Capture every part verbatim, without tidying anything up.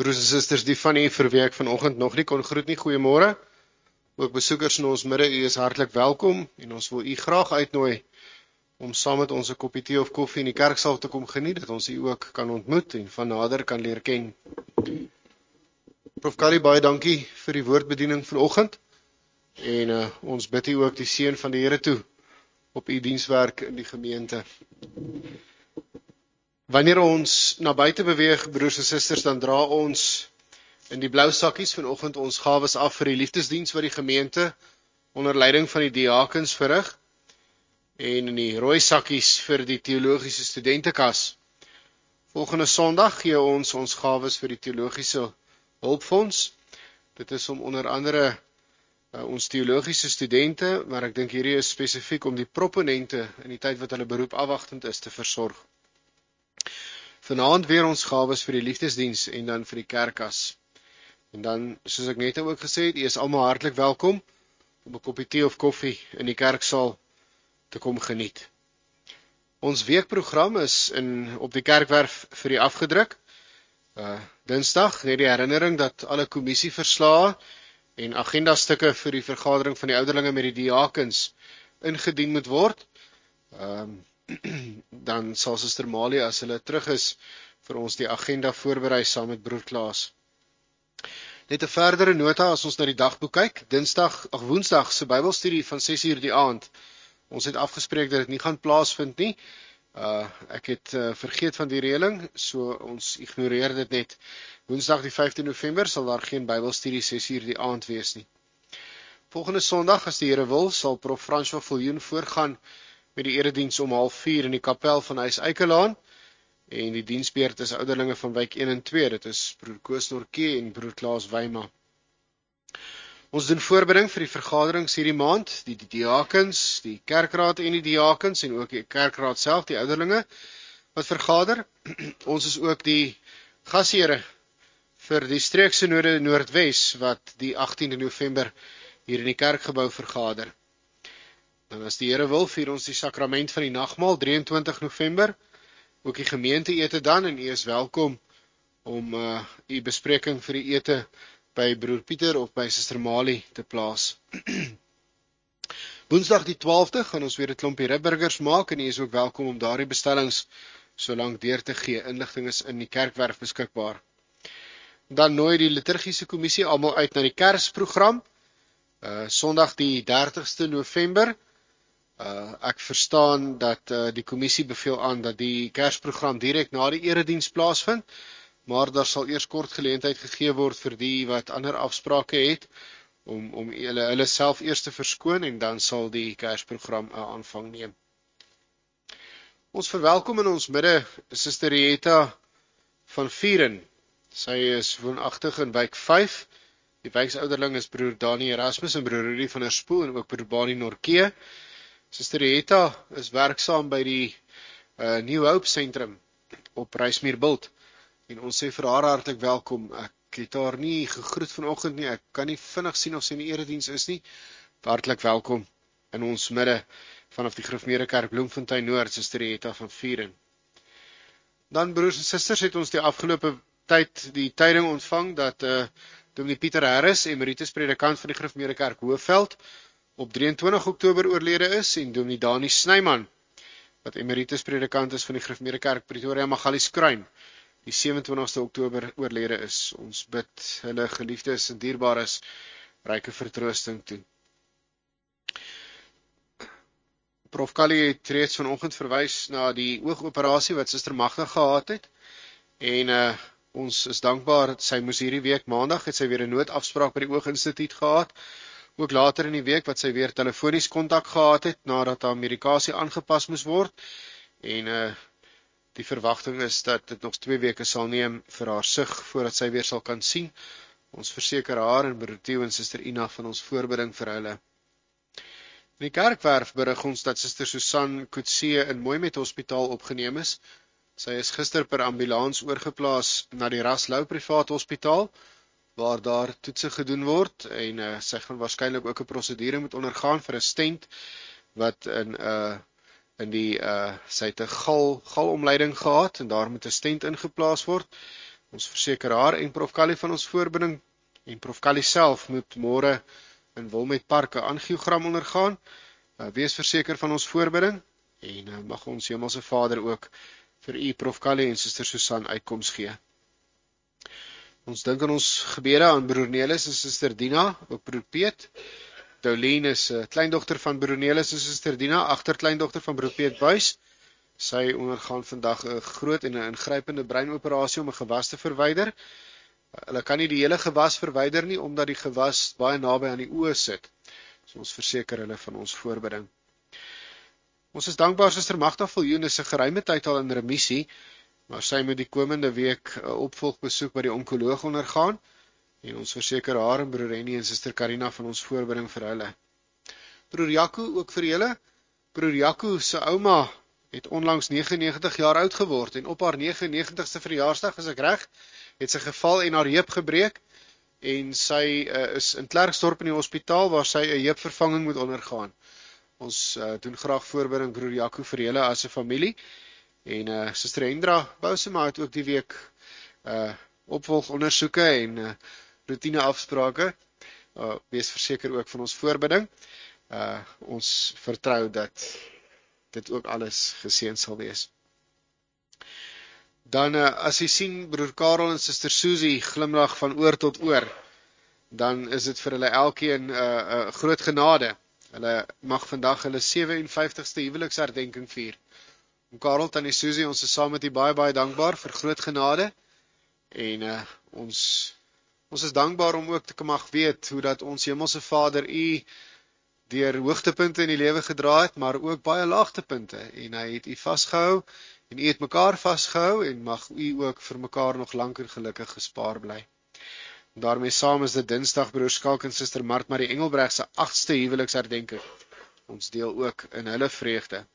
Broers en susters, die van u vir wie ek vanoggend nog nie kon groet nie, goeiemôre. Ook besoekers in ons midde, u is hartlik welkom en ons wil u graag uitnooi om saam met ons 'n koppie tee of koffie in die kerksaal te kom geniet, dat ons u ook kan ontmoet en van nader kan leer ken. Prof Kali, baie dankie vir die woordbediening vanoggend en uh, ons bid u ook die seën van die Here toe op u dienswerk in die gemeente. Wanneer ons na buite beweeg, broers en susters, dan dra ons in die blou sakkies vanoggend ons gawes af vir die liefdesdiens wat die gemeente onder leiding van die diakens verrig, en in die rooi sakkies vir die teologiese studentekas. Volgende Sondag gee ons ons gawes vir die teologiese hulpfonds. Dit is om onder andere uh, ons teologiese studente, maar ek dink hierdie is spesifiek om die proponente in die tyd wat hulle beroep afwagtend is te versorg. Vanaand weer ons gawes vir die liefdesdiens en dan vir die kerkkas. En dan, soos ek net ook gesê het, u is almal hartlik welkom om 'n koppie tee of koffie in die kerksaal te kom geniet. Ons weekprogram is in op die kerkwerf vir u afgedruk. Uh, Dinsdag, net die herinnering dat alle kommissieverslae en agendastukke vir die vergadering van die ouderlinge met die diakens ingedien moet word. Um, dan sal Suster Malie, as hulle terug is, vir ons die agenda voorberei saam met broer Klaas. Net 'n verdere nota as ons na die dagboek kyk. Dinsdag, ag Woensdag se Bybelstudie van ses uur die aand. Ons het afgespreek dat dit nie gaan plaasvind nie. Uh, ek het uh, vergeet van die reëling, so ons ignoreer dit net. Woensdag die vyfde November sal daar geen Bybelstudie ses uur die aand wees nie. Volgende Sondag, as die Here wil, sal Prof François Viljoen voorgaan met die erediens om half vier in die kapel van Huis Eikelaan, en die diensbeurt is ouderlinge van wijk een en twee, dit is broer Koos Norke en broer Klaas Wyma. Ons doen voorbereiding vir die vergaderings hierdie maand, die, die diakens, die kerkraad en die diakens, en ook die kerkraad self, die ouderlinge wat vergader. Ons is ook die gasheere vir die streeksynode Noordwes, wat die agtiende November hier in die kerkgebou vergader. En as die Here wil, vier ons die sakrament van die nagmaal, drieëntwintig November, ook die gemeente ete dan, en u is welkom om uh, u bespreking vir die ete by broer Pieter of by Suster Malie te plaas. Woensdag die twaalfde gaan ons weer 'n klompie ribburgers maak, en u is ook welkom om daardie bestellings so lank deur te gee. Inligting is in die kerkwerf beskikbaar. Dan nooi die liturgiese kommissie almal uit na die Kersprogram, uh, Sondag die dertigste November. Uh, ek verstaan dat uh, die kommissie beveel aan dat die Kersprogram direk na die erediens plaasvind, maar daar sal eers kort geleentheid gegee word vir die wat ander afsprake het, om, om hulle, hulle self eers te verskoon, en dan sal die Kersprogram uh, aanvang neem. Ons verwelkom in ons midde Suster Rieta van Vieren. Sy is woonagtig in wijk vyf. Die wijksouderling is broer Dani Erasmus en broer Rudy van der Spoel, en ook broer Bani Norke. Suster Rieta is werksaam by die uh, New Hope Sentrum op Ruismierbult, en ons sê vir haar hartlik welkom. Ek het haar nie gegroet vanoggend nie, ek kan nie vinnig sien of sy in die erediens is nie. Hartlik welkom in ons midde vanaf die Griffmerekerk Bloemfontein Noord, Suster Rieta van Vieren. Dan, broers en susters, het ons die afgelope tyd die tyding ontvang dat uh, Dominee Pieter Harris, emeritus predikant van die Griffmerekerk Hoëveld, op drieëntwintig Oktober oorlede is, en Dominee Dani Snyman, wat emeritus predikant is van die Griffmerekerk Pretoria Magalieskruin, die sewentwintigste Oktober oorlede is. Ons bid hulle geliefdes en dierbares ryke vertroosting toe. Prof Kali het reeds vanoggend verwys na die oogoperasie wat Suster Magda gehad het, en uh, ons is dankbaar dat sy moes hierdie week maandag het sy weer 'n noodafspraak by die Ooginstituut gehad, ook later in die week wat sy weer telefonies kontak gehad het, nadat haar medikasie aangepas moes word, en uh, die verwagting is dat dit nog twee weke sal neem vir haar sig, voordat sy weer sal kan sien. Ons verseker haar en broer Theo en Suster Ina van ons voorbereiding vir hulle. In die kerkwerf berig ons dat Suster Susan Coetzee in Mooimet Hospitaal opgeneem is. Sy is gister per ambulans oorgeplaas na die Raslou Privaat Hospitaal, waar daar toetse gedoen word, en uh, sy gaan waarskynlik ook 'n prosedure moet ondergaan vir 'n stent, wat in, uh, in die, uh, sy het 'n gal, galomleiding gehad, en daar moet 'n stent ingeplaas word, Ons verseker haar en Prof Callie van ons voorbinding, en Prof Callie self moet môre in Wilmet Park 'n angiogram ondergaan. Uh, wees verseker van ons voorbinding, en uh, mag ons Hemelse Vader ook vir u, Prof Callie en Suster Susan uitkoms gee. Ons dink aan ons gebede aan broer Nelis en Suster Dina, ook broer Piet. Douline is uh, kleindogter van broer Nelis en Suster Dina, agterkleindogter van broer Piet Buys. Sy ondergaan vandag 'n groot en 'n ingrypende breinoperasie om 'n gewas te verwyder. Hulle kan nie die hele gewas verwyder nie, omdat die gewas baie naby aan die oë sit. So ons verseker hulle van ons voorbidding. Ons is dankbaar Suster Magda Viljoen is 'n geruime tyd al in remissie, maar sy moet die komende week 'n opvolgbesoek by die onkoloog ondergaan, en ons verseker haar en broer Rennie en Suster Karina van ons voorbidding vir hulle. Broer Jaco ook vir julle. Broer Jaco se ouma het onlangs negenennegentig jaar oud geword, en op haar negenennegentigste verjaarsdag, as ek reg, het sy geval en haar heup gebreek, en sy uh, is in Klerksdorp in die hospitaal, waar sy 'n heupvervanging moet ondergaan. Ons uh, doen graag voorbidding broer Jaco vir julle as 'n familie, en uh, Suster Hendra Bousema het ook die week uh, opvolgondersoeke en uh, routine afsprake. Uh, wees verseker ook van ons voorbidding. Uh, ons vertrou dat dit ook alles geseën sal wees. Dan uh, as jy sien broer Karel en Suster Susie glimlag van oor tot oor, dan is dit vir hulle elkeen 'n uh, uh, groot genade. Hulle mag vandag hulle sewe en vyftigste huweliksherdenking vier. Om Karel, tannie Susie, ons is saam met u baie baie dankbaar vir groot genade, en uh, ons ons is dankbaar om ook te mag weet hoe dat ons Hemelse Vader u deur hoogtepunte in die lewe gedra het, maar ook baie laagtepunte, en hy het u vasgehou, en u het mekaar vasgehou, en mag u ook vir mekaar nog lank en gelukkig gespaar bly. En daarmee saam is dit Dinsdag broer Skalk en Suster Mart Marie Engelbreg se agste huweliksherdenking. Ons deel ook in hulle vreugde.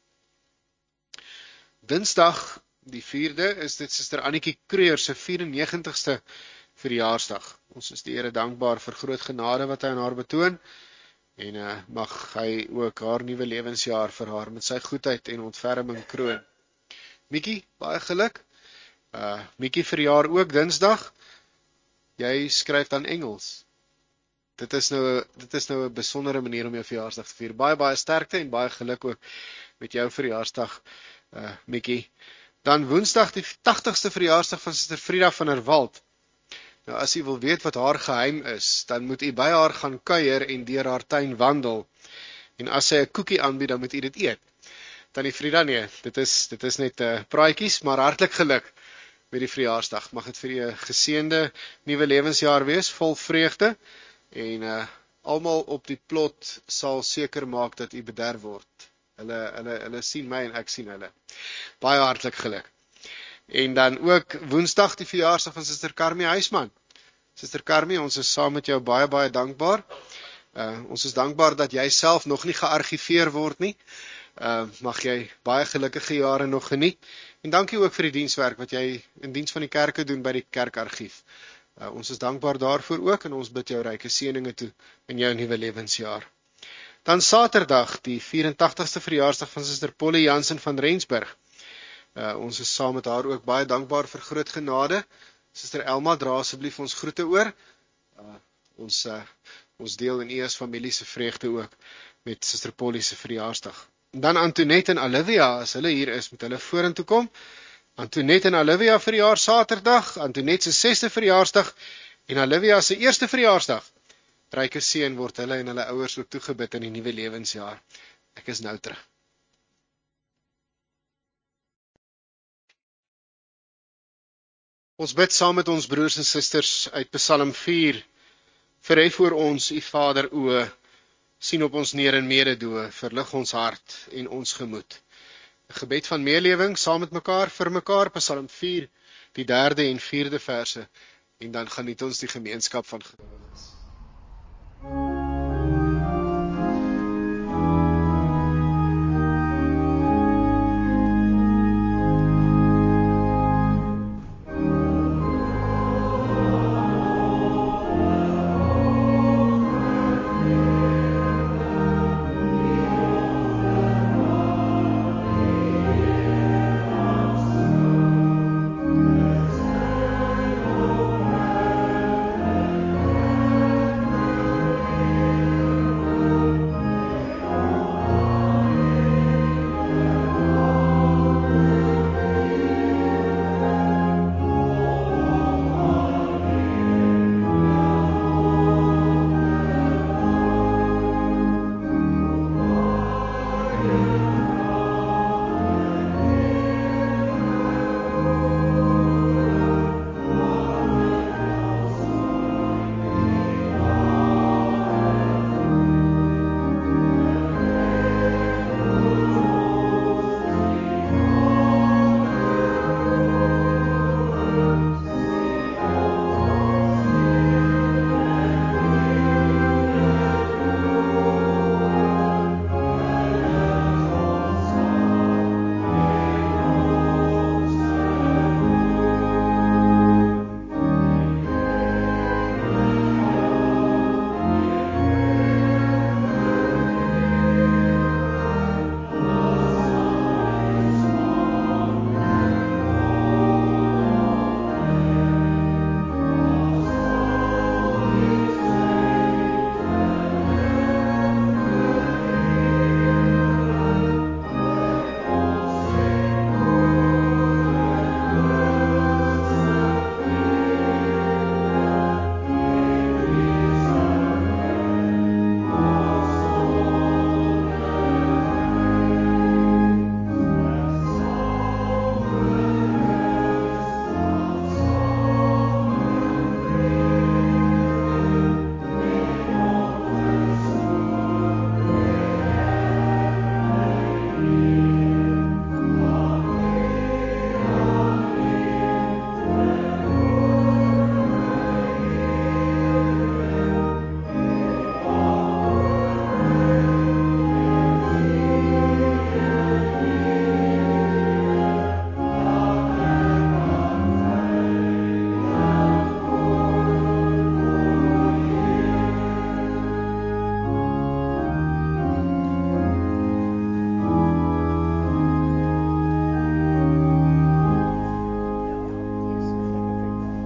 Dinsdag, die vierde, is dit Suster Annetjie Kreur se vyf-en-negentigste verjaarsdag. Ons is die Here dankbaar vir groot genade wat hy aan haar betoon, en uh, mag hy ook haar nuwe lewensjaar vir haar met sy goedheid en ontferming kroon. Mikkie, baie geluk. Uh, Mikkie verjaar ook Dinsdag. Jy skryf dan Engels. Dit is nou dit is nou 'n besondere manier om jou verjaarsdag te vier. Baie baie sterkte en baie geluk ook met jou verjaarsdag, uh, Mikkie. Dan Woensdag die tagtigste verjaarsdag van Suster Frida van der Walt. Nou as u wil weet wat haar geheim is, dan moet u by haar gaan kuier en deur haar tuin wandel. En as sy 'n koekie aanbied, dan moet u dit eet. Tannie Frida, nee, dit is dit is net 'n uh, praatjies, maar hartlik geluk met die verjaarsdag. Mag dit vir u 'n geseënde nuwe lewensjaar wees, vol vreugde, en uh, almal op die plot sal seker maak dat u bederf word. Hulle hulle hulle sien my en ek sien hulle. Baie hartlik geluk. En dan ook Woensdag die verjaarsdag van Suster Carmie Huisman. Suster Carmie, ons is saam met jou baie baie dankbaar. Uh, ons is dankbaar dat jy self nog nie geargiveer word nie. Uh, mag jy baie gelukkige jare nog geniet. En dankie ook vir die dienswerk wat jy in diens van die kerke doen by die kerkargief. Uh, ons is dankbaar daarvoor ook, en ons bid jou ryke seëninge toe in jou nuwe lewensjaar. Dan Saterdag, die vyf-en-tagtigste verjaarsdag van Suster Polly Jansen van Rensburg. Uh, ons is saam met haar ook baie dankbaar vir groot genade. Suster Elma, dra asseblief ons groete oor. Uh, ons, uh, ons deel in u as familie se vreugde ook met Suster Polly se verjaarsdag. En dan Antoinette en Olivia, as hulle hier is, moet hulle vorentoe kom. Antoinette en Olivia verjaar Saterdag, Antoinette se sesde verjaarsdag en Olivia se eerste verjaarsdag. Ryke seën word hulle en hulle ouers ook toegebid in die nuwe lewensjaar. Ek is nou terug. Ons bid saam met ons broers en susters uit Psalm vier. Verhef oor ons, u Vader oë, sien op ons neer in mededoe, verlig ons hart en ons gemoed. 'n Gebed van meelewing saam met mekaar vir mekaar, Psalm vier, die derde en vierde verse, en dan geniet ons die gemeenskap van gelowiges.